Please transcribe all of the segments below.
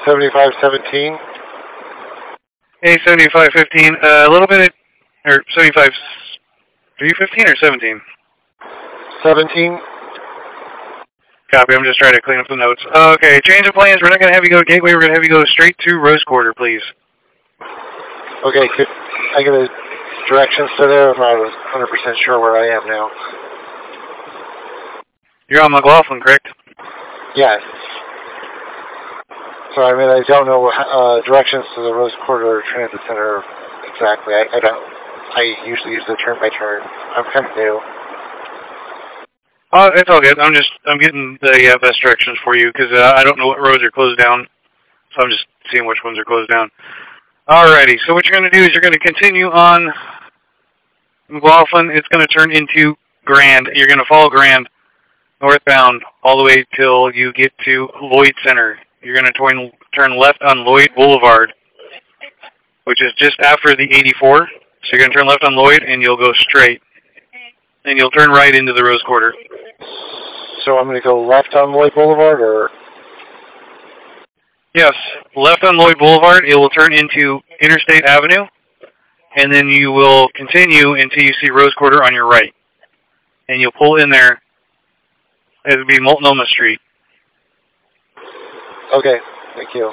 7517. Hey, 7515. A little bit, or 75. Are you 15 or 17? 17. Copy. I'm just trying to clean up the notes. Okay, change of plans. We're not going to have you go to Gateway. We're going to have you go straight to Rose Quarter, please. Okay, could I get the directions to there? I'm not 100% sure where I am now. You're on McLaughlin, correct? Yes. So, I mean, I don't know directions to the Rose Quarter Transit Center exactly. I don't. I usually use the turn by turn. I'm kind of new. Oh, it's all good. I'm getting the best directions for you because I don't know what roads are closed down, so I'm just seeing which ones are closed down. Alrighty. So what you're going to do is you're going to continue on McLaughlin. It's going to turn into Grand. You're going to follow Grand northbound all the way till you get to Lloyd Center. You're going to turn left on Lloyd Boulevard, which is just after the 84. So you're going to turn left on Lloyd, and you'll go straight. And you'll turn right into the Rose Quarter. So I'm going to go left on Lloyd Boulevard, or? Yes, left on Lloyd Boulevard. It will turn into Interstate Avenue, and then you will continue until you see Rose Quarter on your right. And you'll pull in there. It would be Multnomah Street. Okay, thank you.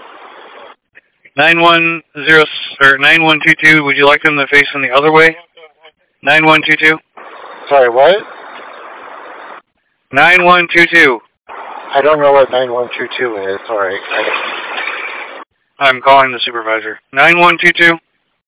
9122, would you like them to face in the other way? 9122? Sorry, what? 9122. I don't know what 9122 is, sorry. I'm calling the supervisor. 9122?